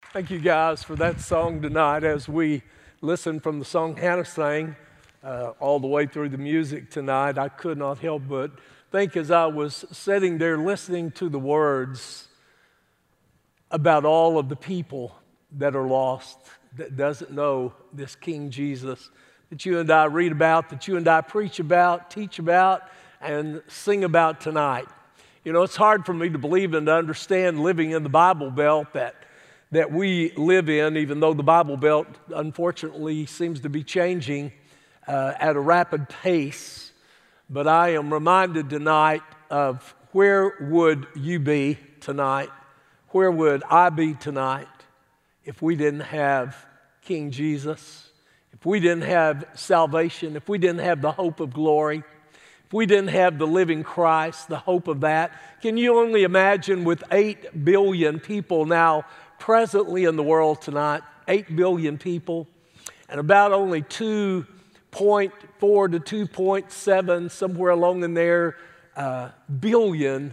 Thank you guys for that song tonight as we listen from the song Hannah sang all the way through the music tonight. I could not help but think as I was sitting there listening to the words about all of the people that are lost, that doesn't know this King Jesus that you and I read about, that you and I preach about, teach about, and sing about tonight. You know, it's hard for me to believe and to understand living in the Bible Belt that we live in, even though the Bible Belt, unfortunately, seems to be changing at a rapid pace. But I am reminded tonight of where would you be tonight? Where would I be tonight if we didn't have King Jesus? If we didn't have salvation? If we didn't have the hope of glory? If we didn't have the living Christ, the hope of that? Can you only imagine with 8 billion people now presently in the world tonight, 8 billion people, and about only 2.4 to 2.7, somewhere along in there, billion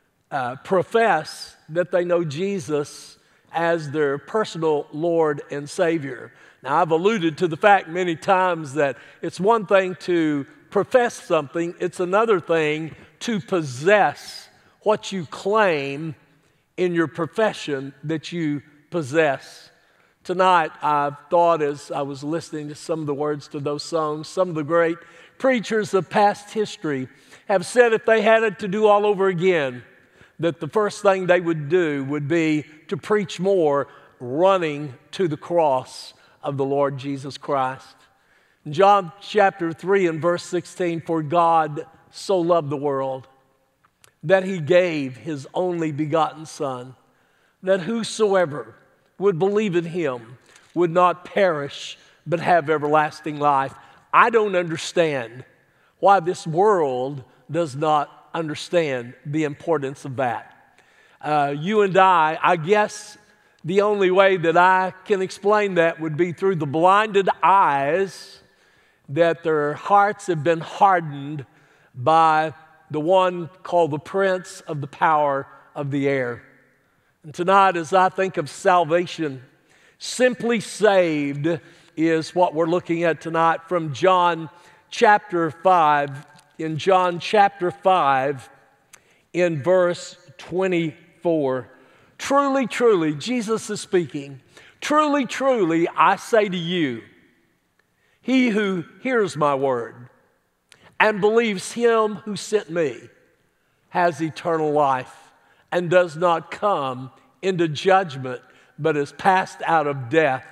profess that they know Jesus as their personal Lord and Savior. Now, I've alluded to the fact many times that it's one thing to profess something, it's another thing to possess what you claim in your profession that you possess. Tonight, I've thought as I was listening to some of the words to those songs, some of the great preachers of past history have said if they had it to do all over again, that the first thing they would do would be to preach more running to the cross of the Lord Jesus Christ. In John chapter 3 and verse 16, for God so loved the world that he gave his only begotten Son, that whosoever would believe in him would not perish but have everlasting life. I don't understand why this world does not understand the importance of that. You and I guess the only way that I can explain that would be through the blinded eyes that their hearts have been hardened by the one called the prince of the power of the air. And tonight, as I think of salvation, simply saved is what we're looking at tonight from John chapter 5. In John chapter 5, in verse 24, truly, truly, Jesus is speaking, truly, truly, I say to you, he who hears my word and believes him who sent me has eternal life and does not come into judgment, but is passed out of death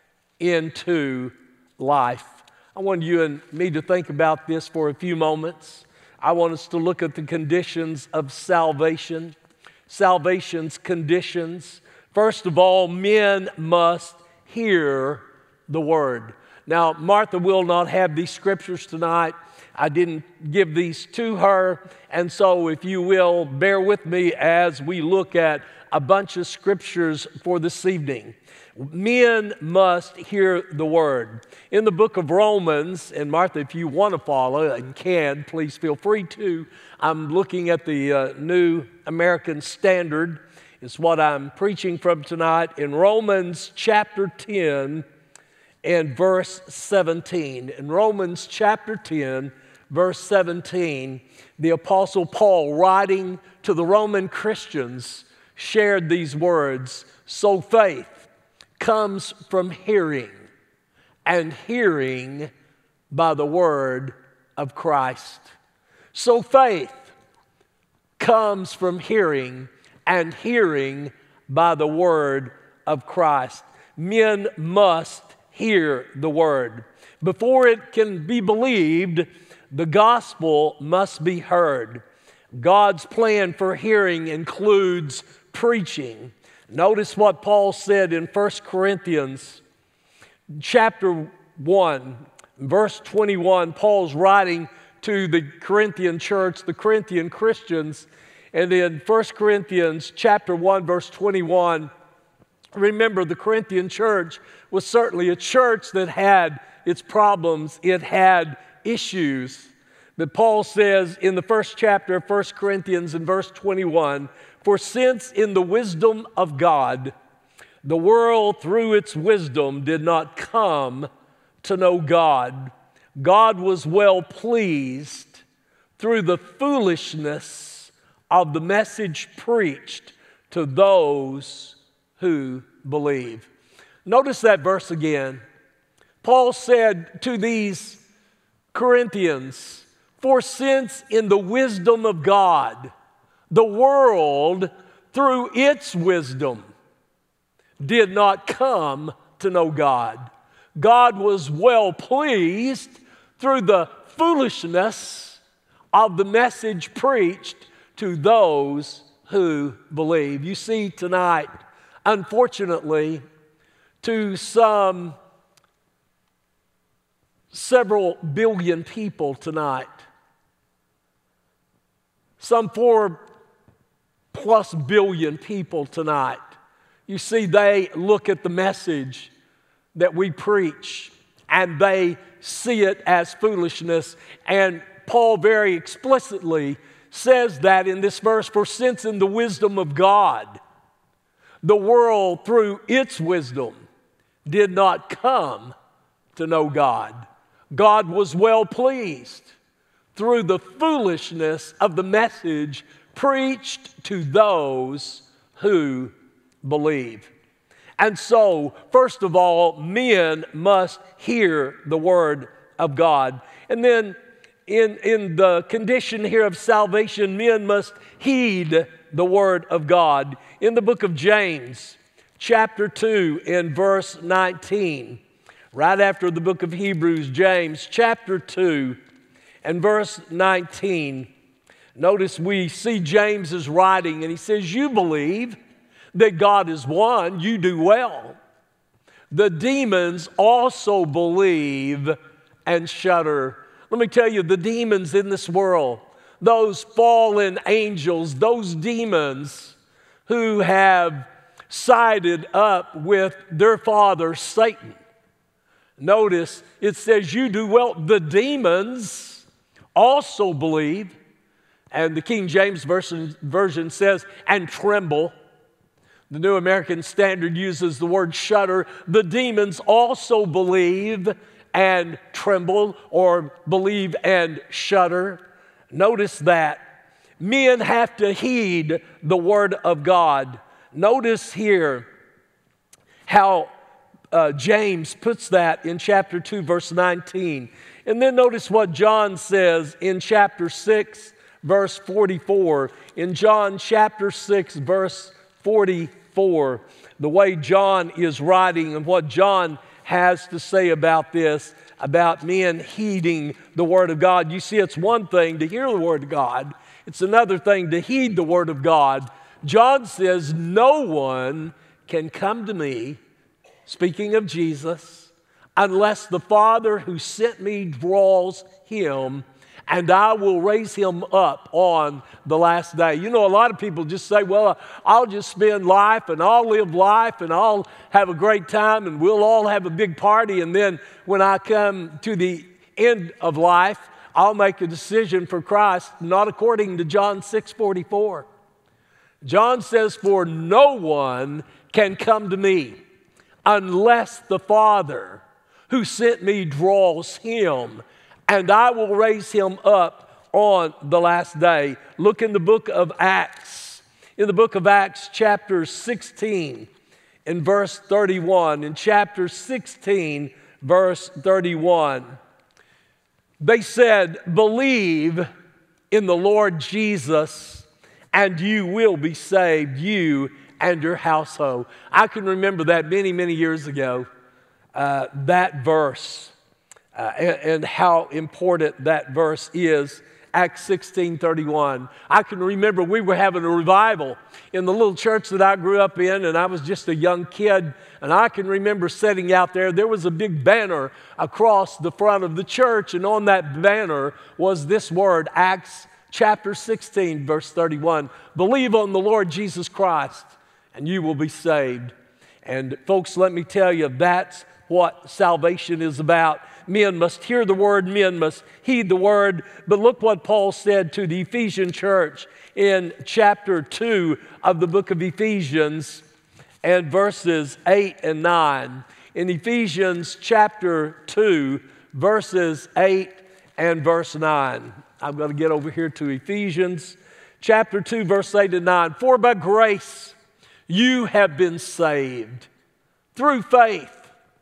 into life. I want you and me to think about this for a few moments. I want us to look at the conditions of salvation, salvation's conditions. First of all, men must hear the word. Now, Martha will not have these scriptures tonight. I didn't give these to her, and so if you will, bear with me as we look at a bunch of scriptures for this evening. Men must hear the word. In the book of Romans, and Martha, if you want to follow and can, please feel free to. I'm looking at the New American Standard. It's what I'm preaching from tonight. In Romans chapter 10 and verse 17. In Romans chapter 10, verse 17, the Apostle Paul, writing to the Roman Christians, shared these words, so faith comes from hearing, and hearing by the word of Christ. So faith comes from hearing, and hearing by the word of Christ. Men must hear the word. Before it can be believed, the gospel must be heard. God's plan for hearing includes preaching. Notice what Paul said in 1 Corinthians chapter 1, verse 21. Paul's writing to the Corinthian church, the Corinthian Christians, and in 1 Corinthians chapter 1, verse 21, remember the Corinthian church was certainly a church that had its problems, it had issues. But Paul says in the first chapter of 1 Corinthians in verse 21, for since in the wisdom of God, The world, through its wisdom, did not come to know God. God was well pleased through the foolishness of the message preached to those who believe. Notice that verse again. Paul said to these Corinthians, "For since in the wisdom of God, the world, through its wisdom, did not come to know God, God was well pleased through the foolishness of the message preached to those who believe." You see, tonight, unfortunately, to several billion people tonight, some 4+ billion people tonight, you see, they look at the message that we preach and they see it as foolishness. And Paul very explicitly says that in this verse, "For since in the wisdom of God, the world through its wisdom did not come to know God, God was well pleased through the foolishness of the message preached to those who believe." And so, first of all, men must hear the word of God. And then in the condition here of salvation, men must heed the word of God. In the book of James, chapter 2, in verse 19, right after the book of Hebrews, James, chapter 2, and verse 19, notice we see James is writing, and he says, "You believe that God is one, you do well. The demons also believe and shudder." Let me tell you, the demons in this world, those fallen angels, those demons who have sided up with their father, Satan. Notice it says, "You do well." The demons also believe, and the King James Version says, "and tremble." The New American Standard uses the word shudder. The demons also believe and tremble, or believe and shudder. Notice that. Men have to heed the word of God. Notice here how James puts that in chapter 2, verse 19. And then notice what John says in chapter 6, verse 44. In John chapter 6, verse 44, the way John is writing and what John has to say about this, about men heeding the word of God. You see, it's one thing to hear the word of God. It's another thing to heed the word of God. John says, "No one can come to me," speaking of Jesus, "unless the Father who sent me draws him, and I will raise him up on the last day." You know, a lot of people just say, "Well, I'll just spend life and I'll live life and I'll have a great time and we'll all have a big party, and then when I come to the end of life, I'll make a decision for Christ." Not according to John 6:44. John says, "For no one can come to me unless the Father who sent me draws him, and I will raise him up on the last day." Look in the book of Acts. In the book of Acts, chapter 16, in verse 31. In chapter 16, verse 31, they said, "Believe in the Lord Jesus, and you will be saved, you and your household." I can remember that many, many years ago, that verse. And how important that verse is, Acts 16:31. I can remember we were having a revival in the little church that I grew up in, and I was just a young kid, and I can remember sitting out there. There was a big banner across the front of the church, and on that banner was this word, Acts chapter 16, verse 31. "Believe on the Lord Jesus Christ, and you will be saved." And folks, let me tell you, that's what salvation is about. Men must hear the word, men must heed the word. But look what Paul said to the Ephesian church in chapter 2 of the book of Ephesians and verses 8 and 9. In Ephesians chapter 2, verses 8 and verse 9. I'm going to get over here to Ephesians chapter 2, verse 8 and 9. For by grace you have been saved through faith,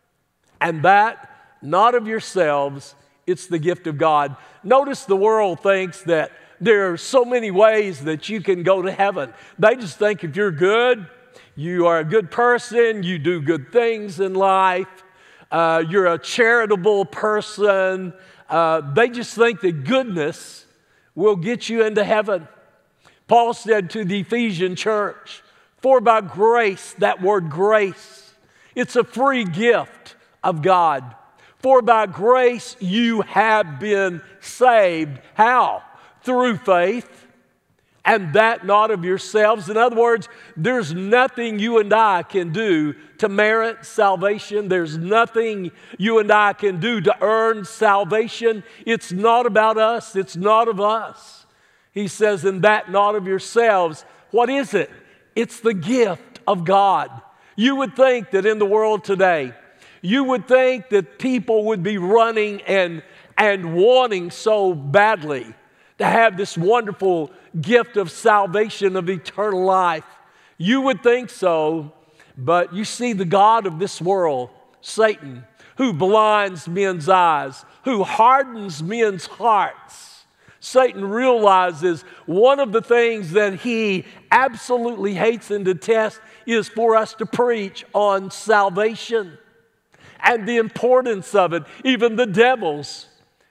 and that not of yourselves, it's the gift of God. Notice the world thinks that there are so many ways that you can go to heaven. They just think if you're good, you are a good person, you do good things in life, you're a charitable person. They just think that goodness will get you into heaven. Paul said to the Ephesian church, for by grace, that word grace, it's a free gift of God. For by grace you have been saved. How? Through faith, and that not of yourselves. In other words, there's nothing you and I can do to merit salvation. There's nothing you and I can do to earn salvation. It's not about us. It's not of us. He says, and that not of yourselves. What is it? It's the gift of God. You would think that in the world today, you would think that people would be running and wanting so badly to have this wonderful gift of salvation, of eternal life. You would think so, but you see the god of this world, Satan, who blinds men's eyes, who hardens men's hearts. Satan realizes one of the things that he absolutely hates and detests is for us to preach on salvation and the importance of it. Even the devils,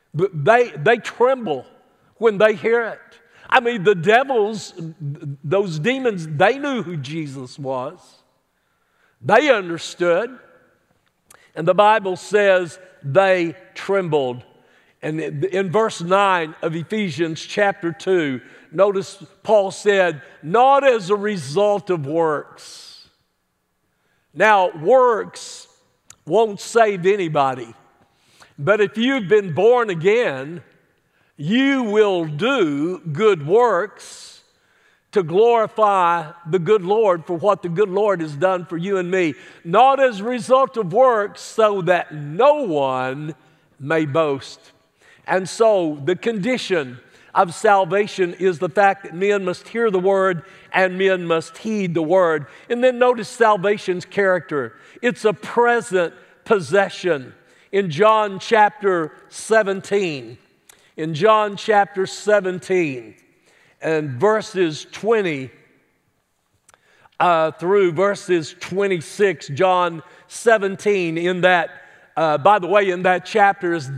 they tremble when they hear it. I mean, the devils, those demons, they knew who Jesus was. They understood. And the Bible says they trembled. And in verse 9 of Ephesians chapter 2, notice Paul said, not as a result of works. Now, works won't save anybody. But if you've been born again, you will do good works to glorify the good Lord for what the good Lord has done for you and me. Not as a result of works, so that no one may boast. And so the condition of salvation is the fact that men must hear the word and men must heed the word. And then notice salvation's character. It's a present possession. In John chapter 17, and verses 20 through verses 26, John 17, in that, by the way, in that chapter is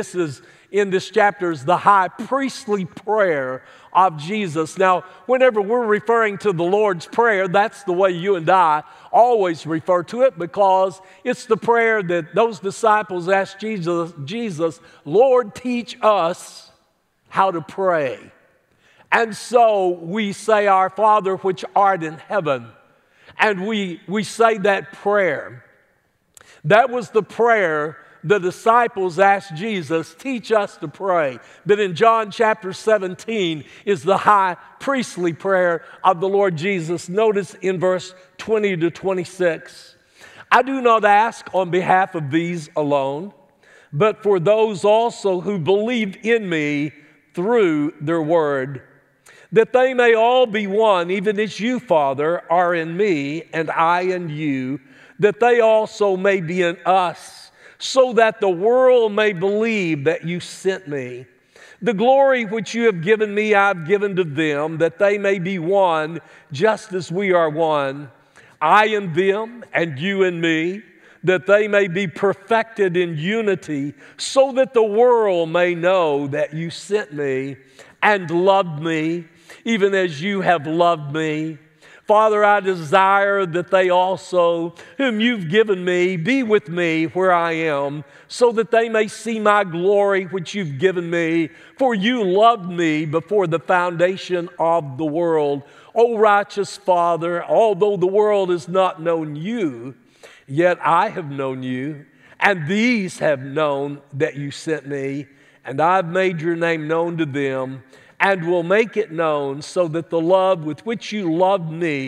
in this chapter is the high priestly prayer of Jesus. Now, whenever we're referring to the Lord's Prayer, that's the way you and I always refer to it, because it's the prayer that those disciples asked Jesus, Lord, teach us how to pray. And so we say, Our Father which art in heaven, and we say that prayer. That was the prayer the disciples asked Jesus, teach us to pray. But in John chapter 17 is the high priestly prayer of the Lord Jesus. Notice in verse 20 to 26, I do not ask on behalf of these alone, but for those also who believed in me through their word, that they may all be one, even as you, Father, are in me and I in you, that they also may be in us, so that the world may believe that you sent me. The glory which you have given me, I've given to them, that they may be one, just as we are one. I in them, and you in me, that they may be perfected in unity, so that the world may know that you sent me and loved me, even as you have loved me. Father, I desire that they also, whom you've given me, be with me where I am, so that they may see my glory which you've given me. For you loved me before the foundation of the world. O righteous Father, although the world has not known you, yet I have known you, and these have known that you sent me, and I've made your name known to them, and will make it known, so that the love with which you loved me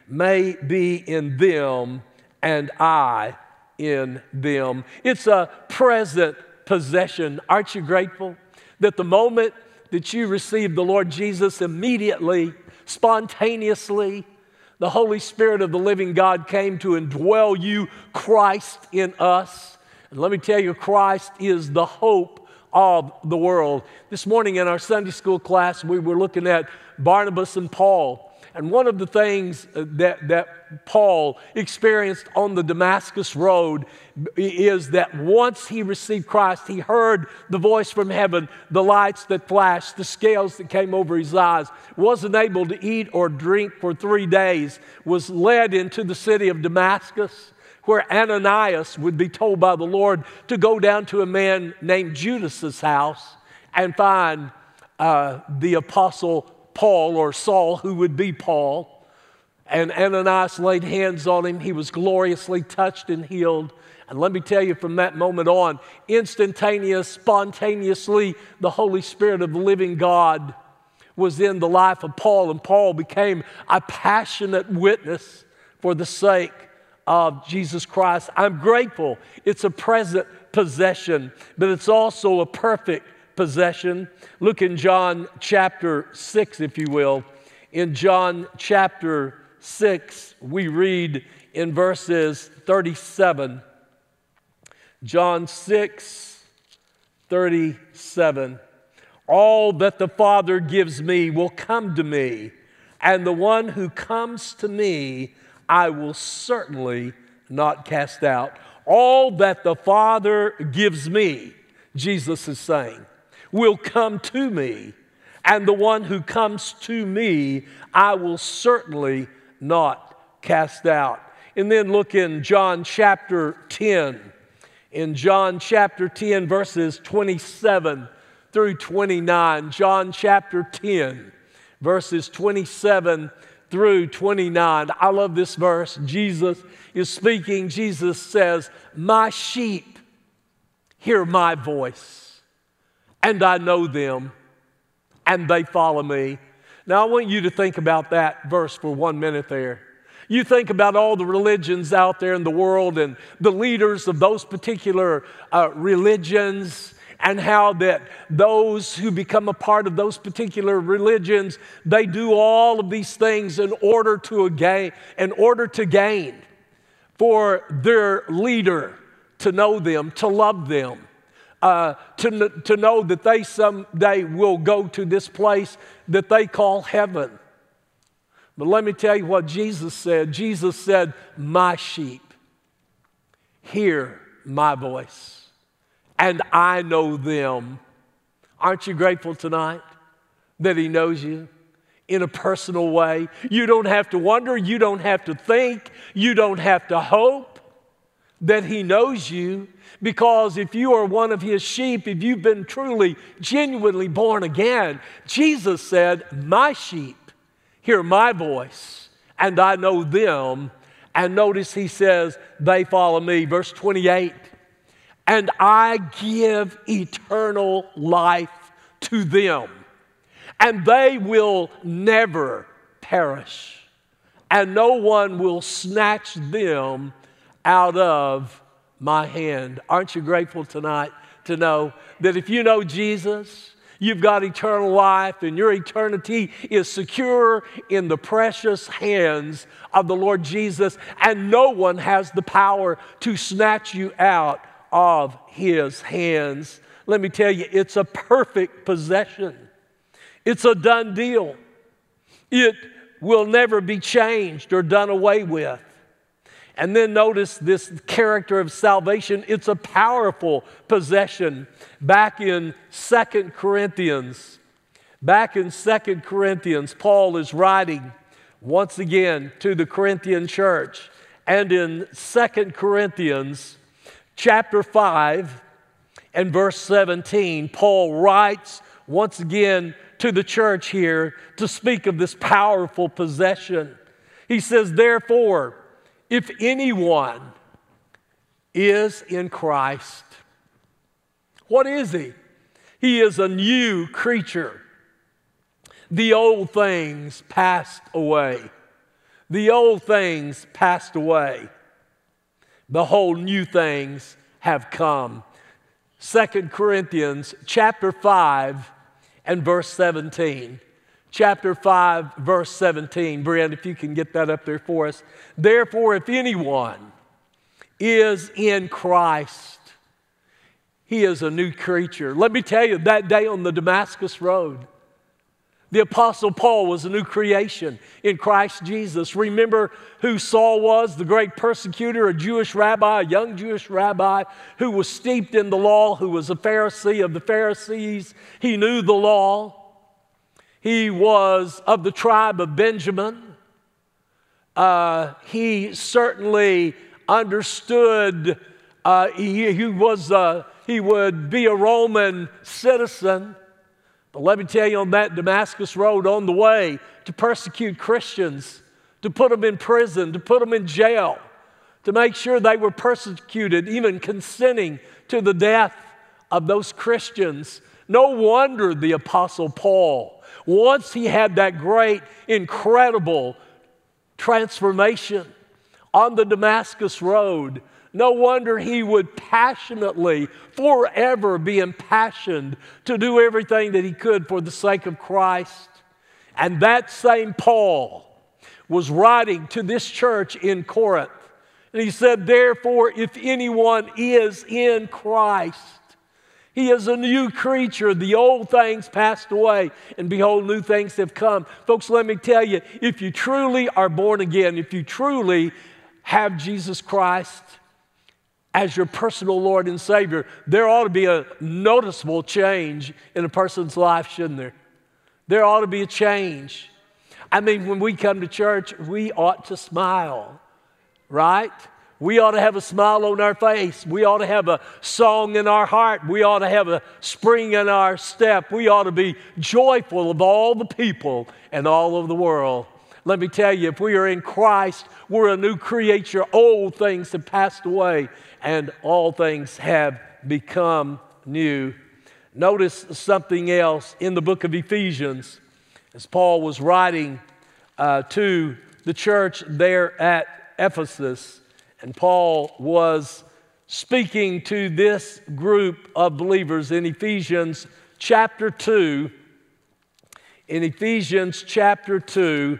may be in them and I in them. It's a present possession. Aren't you grateful that the moment that you received the Lord Jesus, immediately, spontaneously, the Holy Spirit of the living God came to indwell you, Christ in us. And let me tell you, Christ is the hope of the world. This morning in our Sunday school class, we were looking at Barnabas and Paul. And one of the things that Paul experienced on the Damascus Road is that once he received Christ, he heard the voice from heaven, the lights that flashed, the scales that came over his eyes, wasn't able to eat or drink for 3 days, was led into the city of Damascus, where Ananias would be told by the Lord to go down to a man named Judas's house and find the apostle Paul, or Saul, who would be Paul. And Ananias laid hands on him. He was gloriously touched and healed. And let me tell you, from that moment on, spontaneously, the Holy Spirit of the living God was in the life of Paul, and Paul became a passionate witness for the sake of Jesus Christ. I'm grateful. It's a present possession, but it's also a perfect possession. Look in John chapter 6, if you will. In John chapter 6, we read in verses 37. John 6, 37. All that the Father gives me will come to me, and the one who comes to me I will certainly not cast out. All that the Father gives me, Jesus is saying, will come to me, and the one who comes to me, I will certainly not cast out. And then look in John chapter 10. In John chapter 10, verses 27 through 29. John chapter 10, verses 27 through 29. I love this verse. Jesus is speaking. Jesus says, "My sheep hear my voice, and I know them, and they follow me." Now, I want you to think about that verse for 1 minute there. You think about all the religions out there in the world and the leaders of those particular religions, and how that those who become a part of those particular religions, they do all of these things in order to gain, for their leader to know them, to love them. To know that they someday will go to this place that they call heaven. But let me tell you what Jesus said. Jesus said, "My sheep hear my voice, and I know them." Aren't you grateful tonight that He knows you in a personal way? You don't have to wonder, you don't have to think, you don't have to hope that He knows you. Because if you are one of His sheep, if you've been truly, genuinely born again, Jesus said, "My sheep hear my voice, and I know them." And notice He says, "They follow me." Verse 28, "And I give eternal life to them, and they will never perish, and no one will snatch them out of my hand." Aren't you grateful tonight to know that if you know Jesus, you've got eternal life, and your eternity is secure in the precious hands of the Lord Jesus, and no one has the power to snatch you out of His hands? Let me tell you, it's a perfect possession. It's a done deal. It will never be changed or done away with. And then notice this character of salvation. It's a powerful possession. Back in 2 Corinthians, Paul is writing once again to the Corinthian church. And in 2 Corinthians chapter 5 and verse 17, Paul writes once again to the church here to speak of this powerful possession. He says, "Therefore, if anyone is in Christ," what is he? He is a new creature. The old things passed away. the old things passed away. Behold, new things have come. 2 Corinthians chapter 5 and verse 17. Chapter 5, verse 17. Brent, if you can get that up there for us. Therefore, if anyone is in Christ, he is a new creature. Let me tell you, that day on the Damascus Road, the Apostle Paul was a new creation in Christ Jesus. Remember who Saul was, the great persecutor, a Jewish rabbi, a young Jewish rabbi who was steeped in the law, who was a Pharisee of the Pharisees. He knew the law. He was of the tribe of Benjamin. He certainly understood he would be a Roman citizen. But let me tell you, on that Damascus Road, on the way to persecute Christians, to put them in prison, to put them in jail, to make sure they were persecuted, even consenting to the death of those Christians. No wonder the Apostle Paul, once he had that great, incredible transformation on the Damascus Road, no wonder he would passionately, forever be impassioned to do everything that he could for the sake of Christ. And that same Paul was writing to this church in Corinth. And he said, therefore, if anyone is in Christ, he is a new creature. The old things passed away, and behold, new things have come. Folks, let me tell you, if you truly are born again, if you truly have Jesus Christ as your personal Lord and Savior, there ought to be a noticeable change in a person's life, shouldn't there? There ought to be a change. I mean, when we come to church, we ought to smile, right? We ought to have a smile on our face. We ought to have a song in our heart. We ought to have a spring in our step. We ought to be joyful of all the people and all of the world. Let me tell you, if we are in Christ, we're a new creature. Old things have passed away, and all things have become new. Notice something else in the book of Ephesians, as Paul was writing to the church there at Ephesus, and Paul was speaking to this group of believers in Ephesians chapter 2. In Ephesians chapter 2,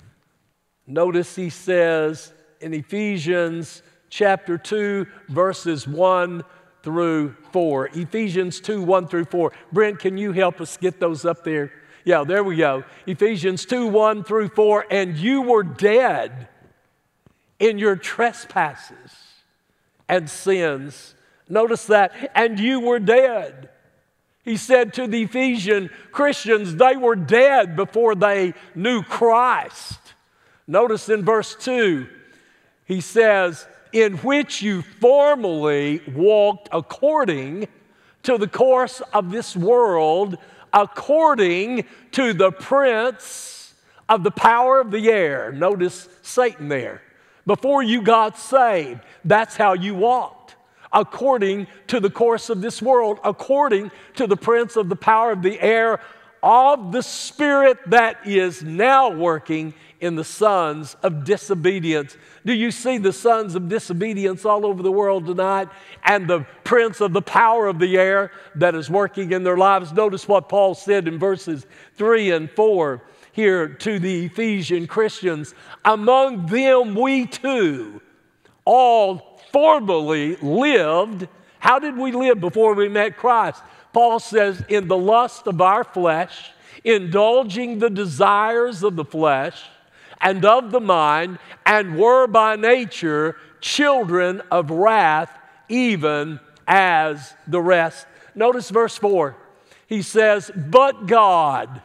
notice he says in Ephesians chapter 2, verses 1 through 4. Ephesians 2, 1 through 4. Brent, can you help us get those up there? Yeah, there we go. Ephesians 2, 1 through 4. And you were dead in your trespasses and sins. Notice that. And you were dead. He said to the Ephesian Christians, they were dead before they knew Christ. Notice in verse 2, he says, in which you formerly walked according to the course of this world, according to the prince of the power of the air. Notice Satan there. Before you got saved, that's how you walked. According to the course of this world, according to the prince of the power of the air, of the spirit that is now working in the sons of disobedience. Do you see the sons of disobedience all over the world tonight? And the prince of the power of the air that is working in their lives. Notice what Paul said in verses 3 and 4 here to the Ephesian Christians. Among them we too all formerly lived. How did we live before we met Christ? Paul says, in the lust of our flesh, indulging the desires of the flesh and of the mind, and were by nature children of wrath, even as the rest. Notice verse 4. He says, but God,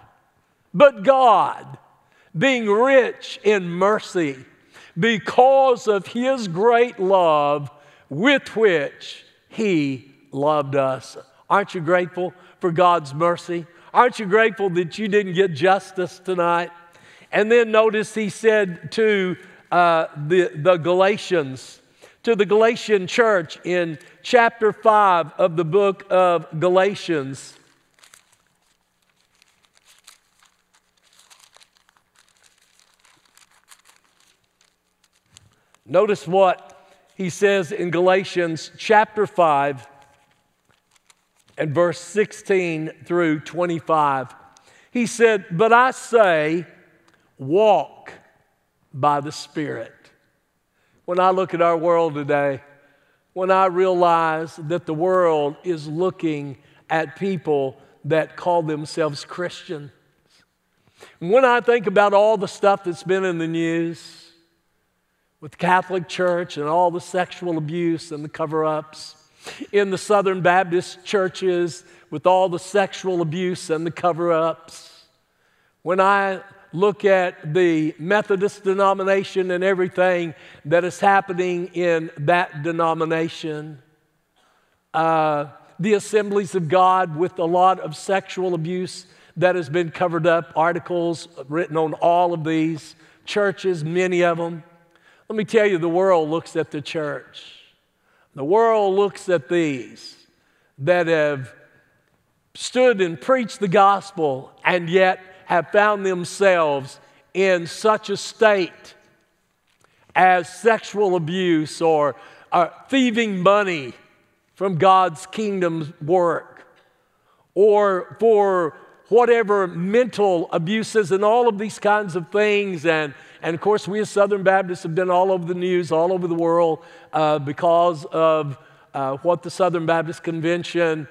being rich in mercy, because of His great love with which He loved us. Aren't you grateful for God's mercy? Aren't you grateful that you didn't get justice tonight? And then notice he said to the Galatians, to the Galatian church in chapter 5 of the book of Galatians, Notice what he says in Galatians chapter 5 and verse 16 through 25. He said, "But I say, walk by the Spirit." When I look at our world today, when I realize that the world is looking at people that call themselves Christians, when I think about all the stuff that's been in the news with the Catholic Church and all the sexual abuse and the cover-ups, in the Southern Baptist churches with all the sexual abuse and the cover-ups, when I look at the Methodist denomination and everything that is happening in that denomination, the Assemblies of God with a lot of sexual abuse that has been covered up, articles written on all of these churches, many of them. Let me tell you, the world looks at the church. The world looks at these that have stood and preached the gospel and yet have found themselves in such a state as sexual abuse or thieving money from God's kingdom's work, or for whatever mental abuses and all of these kinds of things. And of course, we as Southern Baptists have been all over the news, all over the world, because of what the Southern Baptist Convention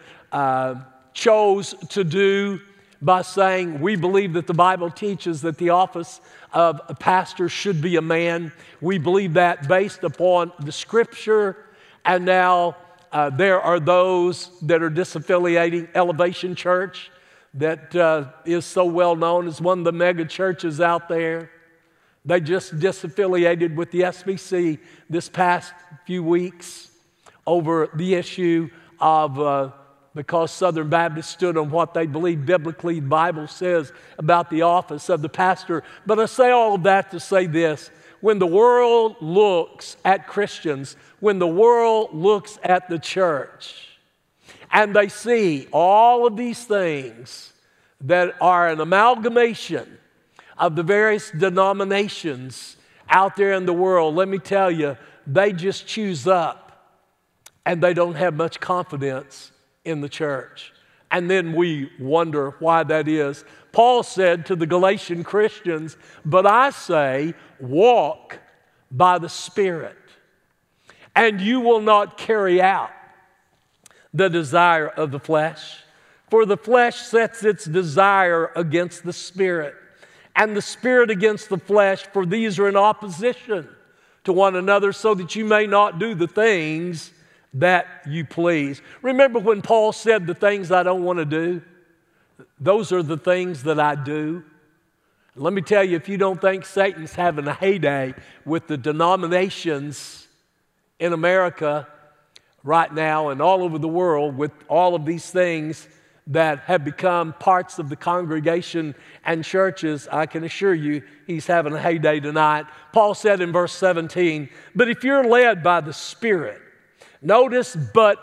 chose to do by saying, we believe that the Bible teaches that the office of a pastor should be a man. We believe that based upon the Scripture. And now there are those that are disaffiliating Elevation Church, that is so well known as one of the mega churches out there. They just disaffiliated with the SBC this past few weeks over the issue of because Southern Baptists stood on what they believe biblically the Bible says about the office of the pastor. But I say all of that to say this: when the world looks at Christians, when the world looks at the church, and they see all of these things that are an amalgamation of the various denominations out there in the world, let me tell you, they just choose up and they don't have much confidence in the church. And then we wonder why that is. Paul said to the Galatian Christians, "But I say, walk by the Spirit, and you will not carry out the desire of the flesh. For the flesh sets its desire against the Spirit, and the Spirit against the flesh, for these are in opposition to one another, so that you may not do the things that you please." Remember when Paul said, the things I don't want to do, those are the things that I do. Let me tell you, if you don't think Satan's having a heyday with the denominations in America right now and all over the world, with all of these things that have become parts of the congregation and churches, I can assure you he's having a heyday tonight. Paul said in verse 17, "But if you're led by the Spirit," notice, but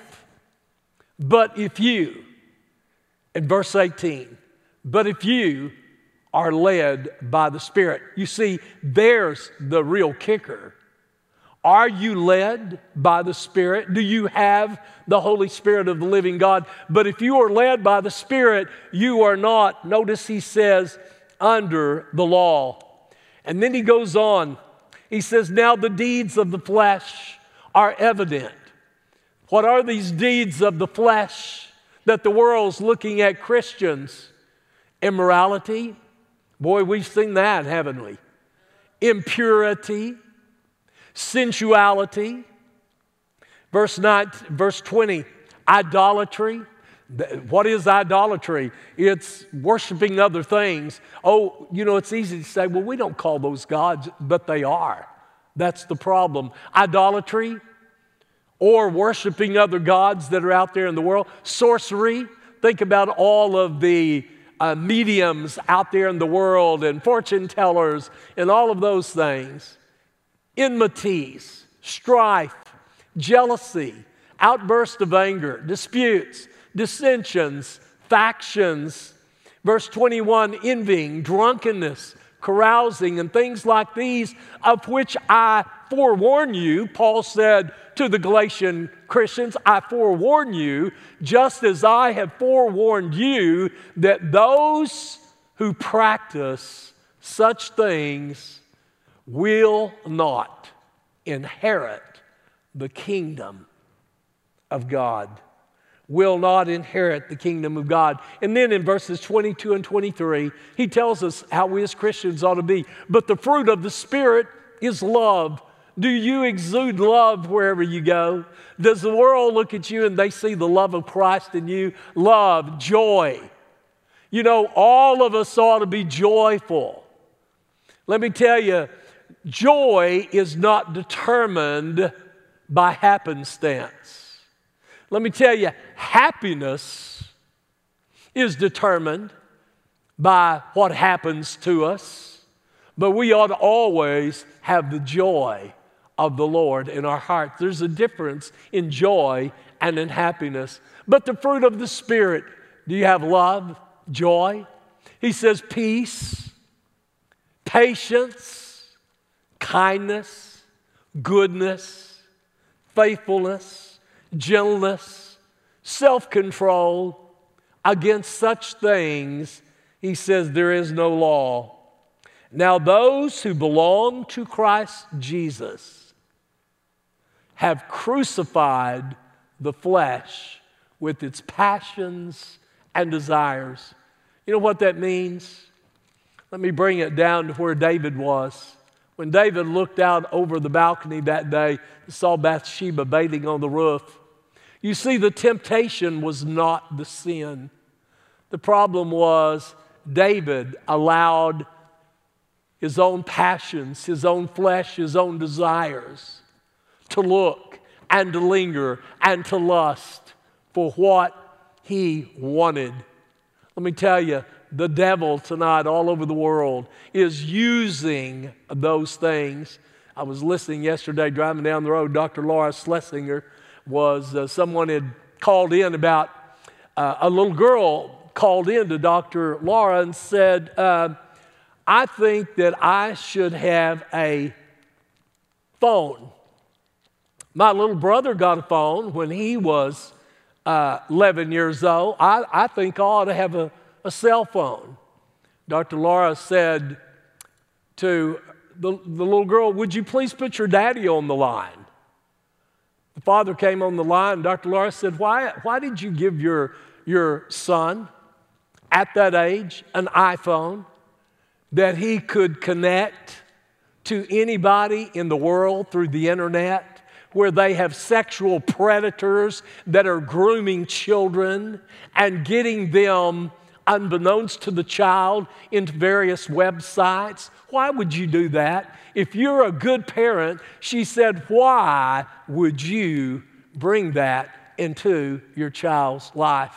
if you, in verse 18, "but if you are led by the Spirit." You see, there's the real kicker. Are you led by the Spirit? Do you have the Holy Spirit of the living God? But if you are led by the Spirit, you are not, notice he says, under the law. And then he goes on. He says, "Now the deeds of the flesh are evident." What are these deeds of the flesh that the world's looking at Christians? Immorality. Boy, we've seen that, haven't we? Impurity. Sensuality. Verse 20, idolatry. What is idolatry? It's worshiping other things. Oh, you know, it's easy to say, well, we don't call those gods, but they are. That's the problem. Idolatry, or worshiping other gods that are out there in the world. Sorcery. Think about all of the mediums out there in the world and fortune tellers and all of those things. Enmities, strife, jealousy, outbursts of anger, disputes, dissensions, factions. Verse 21, envying, drunkenness, carousing and things like these, of which I forewarn you. Paul said to the Galatian Christians, I forewarn you, just as I have forewarned you, that those who practice such things will not inherit the kingdom of God. Will not inherit the kingdom of God. And then in verses 22 and 23, he tells us how we as Christians ought to be. But the fruit of the Spirit is love. Do you exude love wherever you go? Does the world look at you and they see the love of Christ in you? Love, joy. You know, all of us ought to be joyful. Let me tell you, joy is not determined by happenstance. Let me tell you, happiness is determined by what happens to us, but we ought to always have the joy of the Lord in our hearts. There's a difference in joy and in happiness. But the fruit of the Spirit, do you have love, joy? He says peace, patience, kindness, goodness, faithfulness, gentleness, self-control. Against such things, he says, there is no law. Now those who belong to Christ Jesus have crucified the flesh with its passions and desires. You know what that means? Let me bring it down to where David was. When David looked out over the balcony that day, he saw Bathsheba bathing on the roof. You see, the temptation was not the sin. The problem was David allowed his own passions, his own flesh, his own desires to look and to linger and to lust for what he wanted. Let me tell you, the devil tonight all over the world is using those things. I was listening yesterday driving down the road. Dr. Laura Schlesinger was, someone had called in about, a little girl called in to Dr. Laura and said, I think that I should have a phone. My little brother got a phone when he was 11 years old. I think I ought to have a cell phone. Dr. Laura said to the little girl, would you please put your daddy on the line? The father came on the line. Dr. Laura said, why did you give your son at that age an iPhone that he could connect to anybody in the world through the internet, where they have sexual predators that are grooming children and getting them, unbeknownst to the child, into various websites? Why would you do that? If you're a good parent, she said, why would you bring that into your child's life?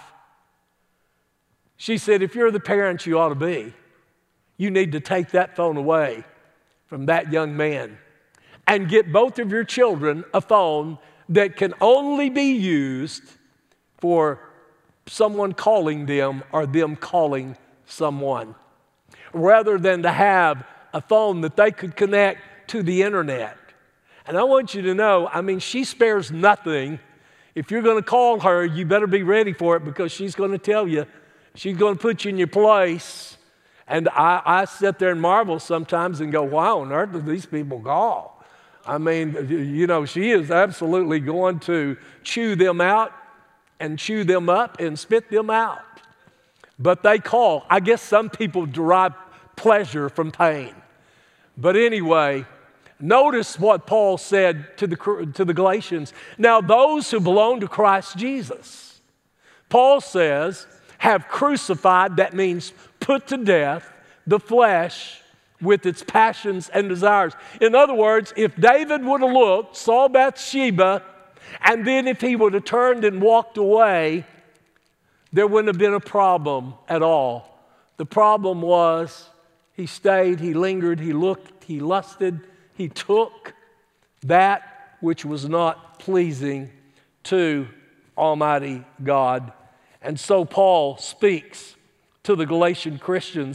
She said, if you're the parent you ought to be, you need to take that phone away from that young man and get both of your children a phone that can only be used for someone calling them or them calling someone, rather than to have a phone that they could connect to the internet. And I want you to know, I mean, she spares nothing. If you're going to call her, you better be ready for it, because she's going to tell you, she's going to put you in your place. And I sit there and marvel sometimes and go, why on earth do these people call? I mean, you know, she is absolutely going to chew them out and chew them up and spit them out. But they call. I guess some people derive pleasure from pain. But anyway, notice what Paul said to the Galatians. Now, those who belong to Christ Jesus, Paul says, have crucified, that means put to death, the flesh with its passions and desires. In other words, if David would have looked, saw Bathsheba, and then if he would have turned and walked away, there wouldn't have been a problem at all. The problem was he stayed, he lingered, he looked, he lusted, he took that which was not pleasing to Almighty God. And so Paul speaks to the Galatian Christians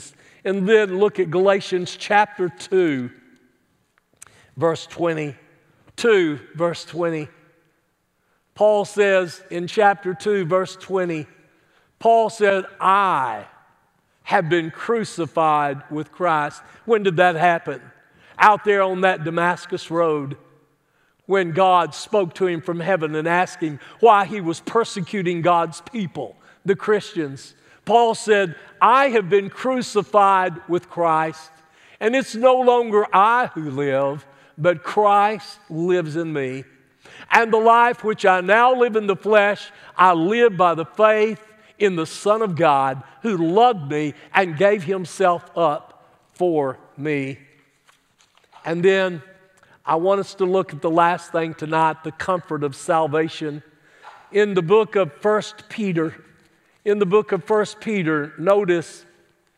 And then look at Galatians chapter 2, verse 20. 2, verse 20. Paul says in chapter 2, verse 20, Paul said, I have been crucified with Christ. When did that happen? Out there on that Damascus road, when God spoke to him from heaven and asked him why he was persecuting God's people, the Christians. Paul said, I have been crucified with Christ, and it's no longer I who live, but Christ lives in me. And the life which I now live in the flesh, I live by the faith in the Son of God, who loved me and gave himself up for me. And then I want us to look at the last thing tonight, the comfort of salvation. In the book of 1 Peter, notice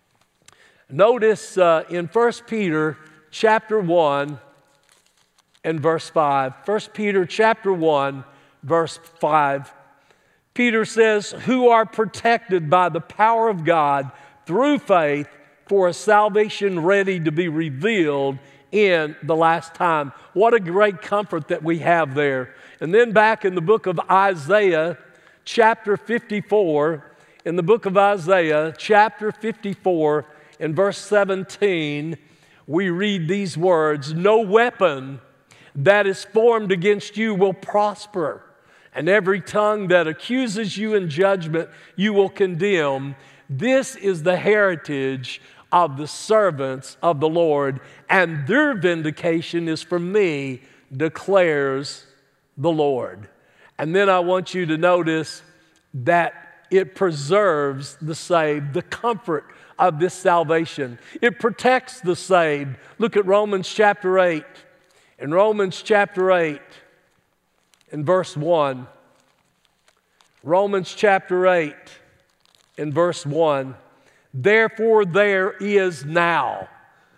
in 1 Peter chapter 1 and verse 5. 1 Peter chapter 1, verse 5. Peter says, who are protected by the power of God through faith for a salvation ready to be revealed in the last time. What a great comfort that we have there. And then back in the book of Isaiah, chapter 54, in the book of Isaiah, chapter 54, in verse 17, we read these words, no weapon that is formed against you will prosper, and every tongue that accuses you in judgment you will condemn. This is the heritage of the servants of the Lord, and their vindication is from me, declares the Lord. And then I want you to notice that it preserves the saved, the comfort of this salvation. It protects the saved. Look at Romans chapter 8. In Romans chapter 8, in verse 1, Romans chapter 8, in verse 1, therefore there is now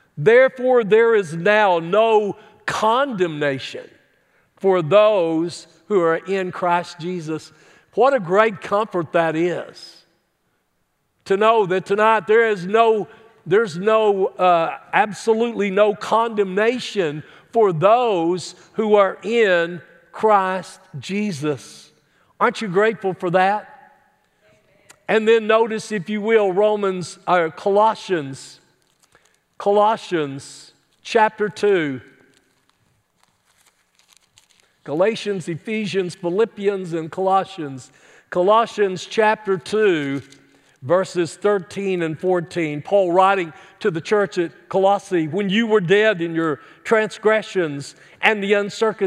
no condemnation for those who are in Christ Jesus. What a great comfort that is, to know that tonight there's absolutely no condemnation for those who are in Christ Jesus. Aren't you grateful for that? And then notice, if you will, Colossians chapter 2. Galatians, Ephesians, Philippians, and Colossians. Colossians chapter 2, verses 13 and 14. Paul writing to the church at Colossae, when you were dead in your transgressions and the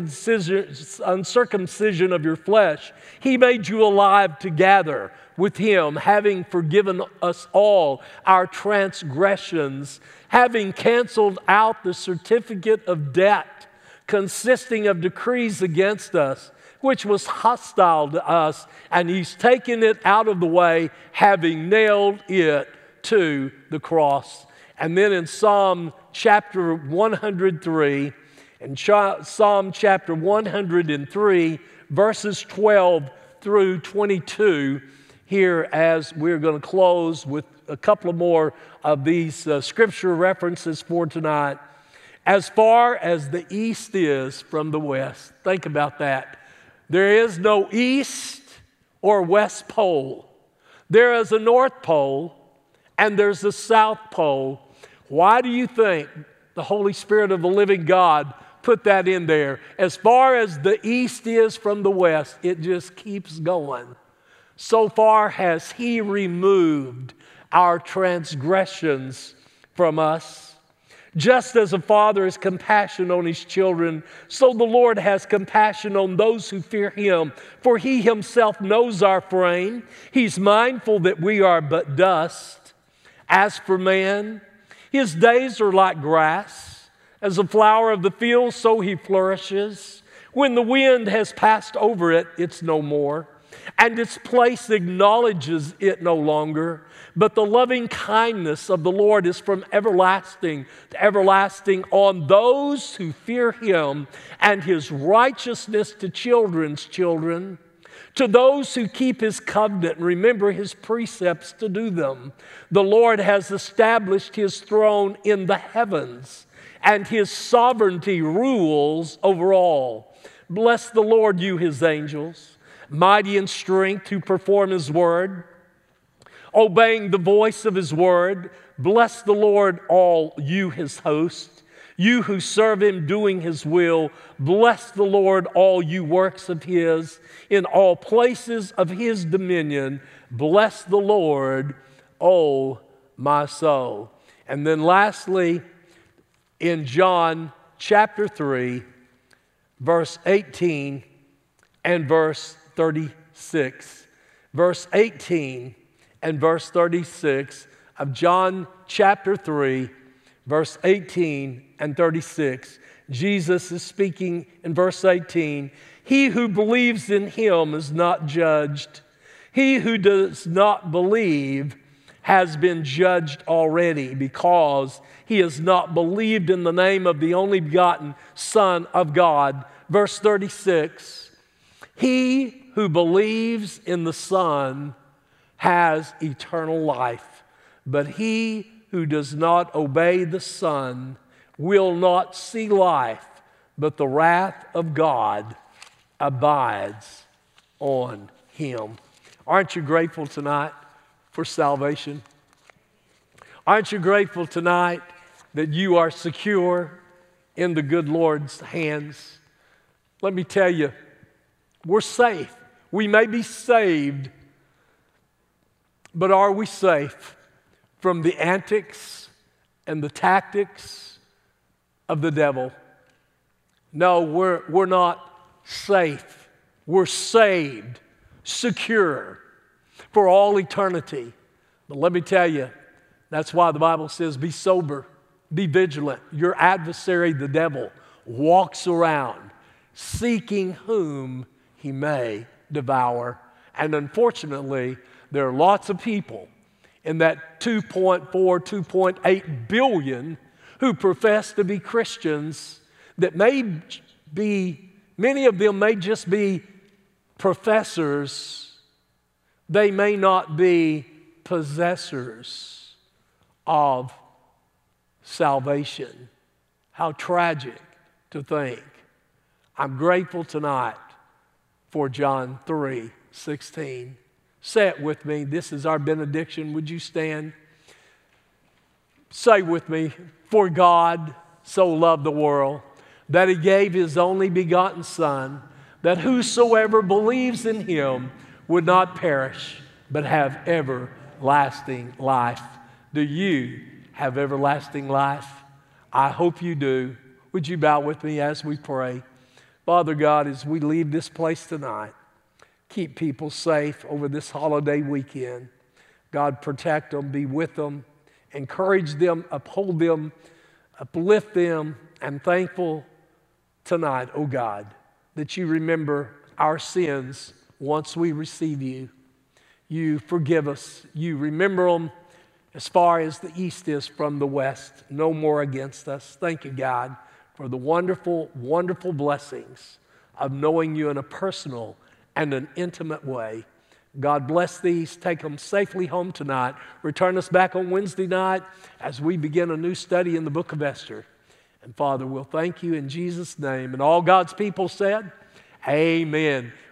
uncircumcision of your flesh, he made you alive together with him, having forgiven us all our transgressions, having canceled out the certificate of debt consisting of decrees against us, which was hostile to us, and he's taken it out of the way, having nailed it to the cross. And then in Psalm chapter 103, in Psalm chapter 103, verses 12 through 22, here as we're going to close with a couple of more of these scripture references for tonight. As far as the east is from the west, think about that. There is no east or west pole. There is a north pole and there's a south pole. Why do you think the Holy Spirit of the living God put that in there? As far as the east is from the west, it just keeps going. So far has He removed our transgressions from us. Just as a father has compassion on his children, so the Lord has compassion on those who fear Him. For He Himself knows our frame. He's mindful that we are but dust. As for man, his days are like grass. As a flower of the field, so he flourishes. When the wind has passed over it, it's no more, and its place acknowledges it no longer. But the loving kindness of the Lord is from everlasting to everlasting on those who fear Him, and His righteousness to children's children, To those who keep his covenant and remember his precepts to do them, the Lord has established his throne in the heavens, and his sovereignty rules over all. Bless the Lord, you his angels, mighty in strength, who perform his word, obeying the voice of his word. Bless the Lord, all you his hosts, you who serve him doing his will. Bless the Lord, all you works of his, in all places of his dominion. Bless the Lord, O my soul. And then lastly, in John chapter 3, verse 18 and verse 36. Verse 18 and verse 36 of John chapter 3, verse 18 and 36. Jesus is speaking in verse 18. He who believes in him is not judged. He who does not believe has been judged already, because he has not believed in the name of the only begotten Son of God. Verse 36, he who believes in the Son has eternal life, but he who does not obey the Son will not see life, but the wrath of God abides on him. Aren't you grateful tonight for salvation? Aren't you grateful tonight that you are secure in the good Lord's hands? Let me tell you, we're safe. We may be saved, but are we safe from the antics and the tactics of the devil? No, we're not safe. We're saved, secure for all eternity. But let me tell you, that's why the Bible says, be sober, be vigilant. Your adversary, the devil, walks around seeking whom he may devour. And unfortunately, there are lots of people in that 2.4, 2.8 billion who profess to be Christians that may be, many of them may just be professors. They may not be possessors of salvation. How tragic to think. I'm grateful tonight for John 3:16. Say it with me. This is our benediction. Would you stand? Say with me, for God so loved the world that he gave his only begotten Son, that whosoever believes in him would not perish, but have everlasting life. Do you have everlasting life? I hope you do. Would you bow with me as we pray? Father God, as we leave this place tonight, keep people safe over this holiday weekend. God, protect them, be with them, encourage them, uphold them, uplift them. I'm thankful tonight, oh God, that you remember our sins once we receive you. You forgive us. You remember them as far as the east is from the west. No more against us. Thank you, God, for the wonderful, wonderful blessings of knowing you in a personal and an intimate way. God bless these. Take them safely home tonight. Return us back on Wednesday night as we begin a new study in the book of Esther. And Father, we'll thank you in Jesus' name. And all God's people said, amen.